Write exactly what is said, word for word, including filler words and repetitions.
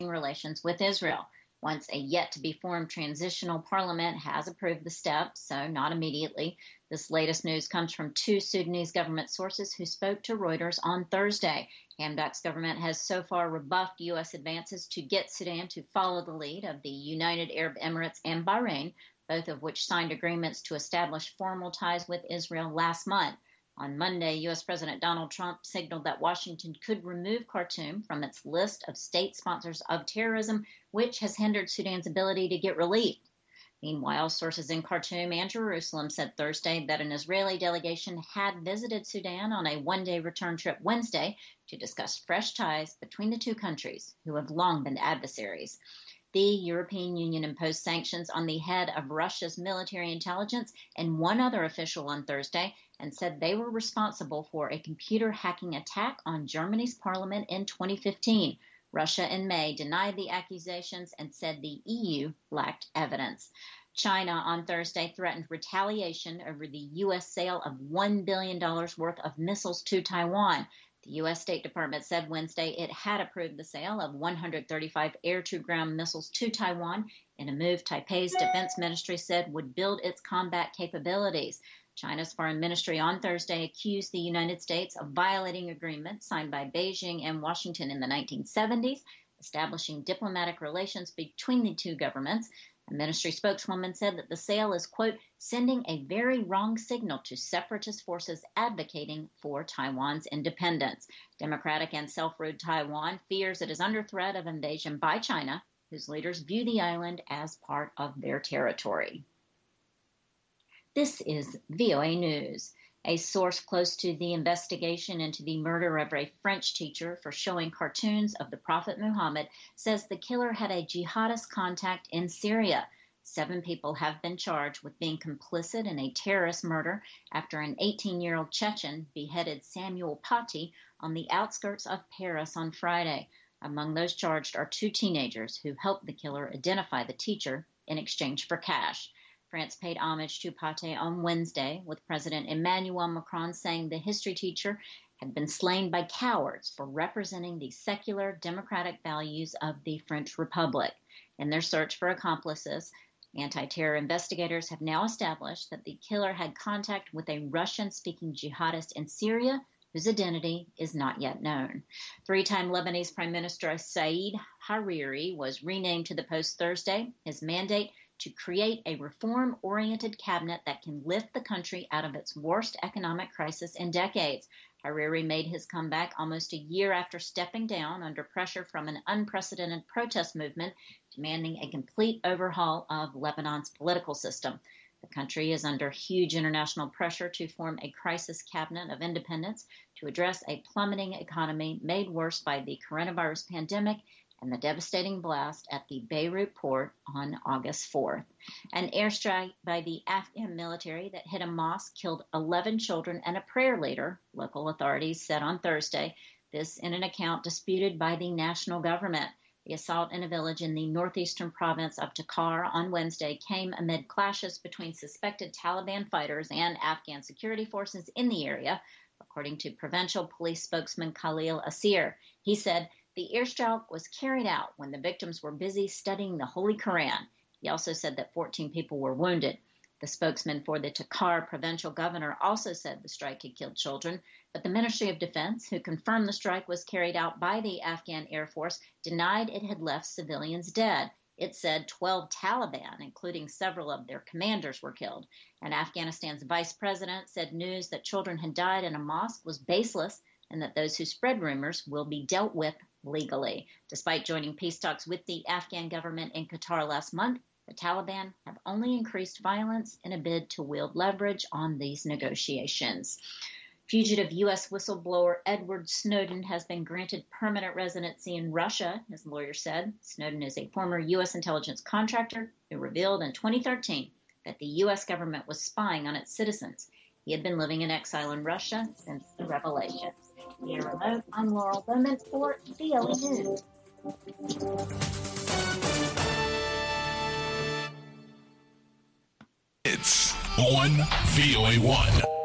relations with Israel. Once a yet-to-be-formed transitional parliament has approved the step, so not immediately. This latest news comes from two Sudanese government sources who spoke to Reuters on Thursday. Hamdok's government has so far rebuffed U S advances to get Sudan to follow the lead of the United Arab Emirates and Bahrain, both of which signed agreements to establish formal ties with Israel last month. On Monday, U S President Donald Trump signaled that Washington could remove Khartoum from its list of state sponsors of terrorism, which has hindered Sudan's ability to get relief. Meanwhile, sources in Khartoum and Jerusalem said Thursday that an Israeli delegation had visited Sudan on a one-day return trip Wednesday to discuss fresh ties between the two countries, who have long been adversaries. The European Union imposed sanctions on the head of Russia's military intelligence and one other official on Thursday and said they were responsible for a computer hacking attack on Germany's parliament in twenty fifteen. Russia in May denied the accusations and said the E U lacked evidence. China on Thursday threatened retaliation over the U S sale of one billion dollars worth of missiles to Taiwan. The U S State Department said Wednesday it had approved the sale of one hundred thirty-five air-to-ground missiles to Taiwan in a move Taipei's defense ministry said would build its combat capabilities. China's foreign ministry on Thursday accused the United States of violating agreements signed by Beijing and Washington in the nineteen seventies, establishing diplomatic relations between the two governments. A ministry spokeswoman said that the sale is, quote, sending a very wrong signal to separatist forces advocating for Taiwan's independence. Democratic and self-ruled Taiwan fears it is under threat of invasion by China, whose leaders view the island as part of their territory. This is V O A News. A source close to the investigation into the murder of a French teacher for showing cartoons of the Prophet Muhammad says the killer had a jihadist contact in Syria. Seven people have been charged with being complicit in a terrorist murder after an eighteen-year-old Chechen beheaded Samuel Paty on the outskirts of Paris on Friday. Among those charged are two teenagers who helped the killer identify the teacher in exchange for cash. France paid homage to Paty on Wednesday, with President Emmanuel Macron saying the history teacher had been slain by cowards for representing the secular democratic values of the French Republic. In their search for accomplices, anti-terror investigators have now established that the killer had contact with a Russian-speaking jihadist in Syria, whose identity is not yet known. Three-time Lebanese Prime Minister Said Hariri was renamed to the post Thursday. His mandate to create a reform-oriented cabinet that can lift the country out of its worst economic crisis in decades. Hariri made his comeback almost a year after stepping down under pressure from an unprecedented protest movement demanding a complete overhaul of Lebanon's political system. The country is under huge international pressure to form a crisis cabinet of independence to address a plummeting economy made worse by the coronavirus pandemic and the devastating blast at the Beirut port on August fourth. An airstrike by the Afghan military that hit a mosque killed eleven children and a prayer leader, local authorities said on Thursday, this in an account disputed by the national government. The assault in a village in the northeastern province of Takhar on Wednesday came amid clashes between suspected Taliban fighters and Afghan security forces in the area, according to provincial police spokesman Khalil Asir. He said, the airstrike was carried out when the victims were busy studying the Holy Quran. He also said that fourteen people were wounded. The spokesman for the Takhar provincial governor also said the strike had killed children, but the Ministry of Defense, who confirmed the strike was carried out by the Afghan Air Force, denied it had left civilians dead. It said twelve Taliban, including several of their commanders, were killed. And Afghanistan's vice president said news that children had died in a mosque was baseless and that those who spread rumors will be dealt with legally. Despite joining peace talks with the Afghan government in Qatar last month, the Taliban have only increased violence in a bid to wield leverage on these negotiations. Fugitive U S whistleblower Edward Snowden has been granted permanent residency in Russia, his lawyer said. Snowden is a former U S intelligence contractor who revealed in twenty thirteen that the U S government was spying on its citizens. He had been living in exile in Russia since the revelations. Here remote, I'm Laurel Bowman for V O A News. It's on V O A one.